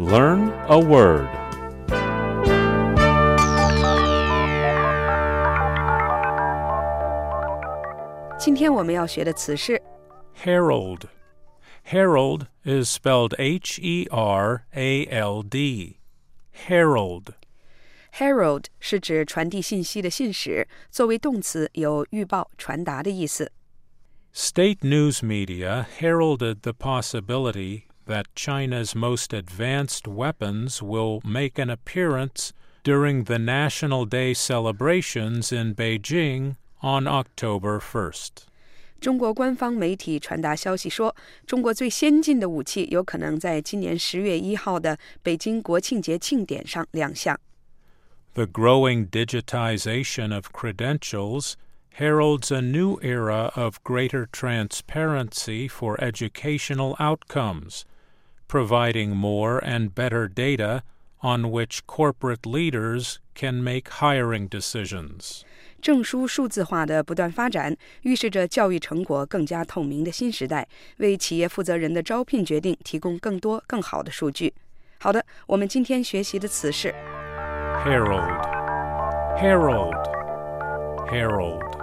Learn a word. 今天我们要学的词是 Herald. Herald is spelled H-E-R-A-L-D. Herald. herald 是指传递信息的信使，作为动词有预报、传达的意思。 State news media heralded the possibility that China's most advanced weapons will make an appearance during the National Day celebrations in Beijing on October 1st. 中国官方媒体传达消息说，中国最先进的武器有可能在今年10月1号的北京国庆节庆典上亮相。 The growing digitization of credentials heralds a new era of greater transparency for educational outcomes, providing more and better data on which corporate leaders can make hiring decisions. 证书数字化的不断发展，预示着教育成果更加透明的新时代，为企业负责人的招聘决定提供更多更好的数据。好的，我们今天学习的词是 Herald. Herald. Herald.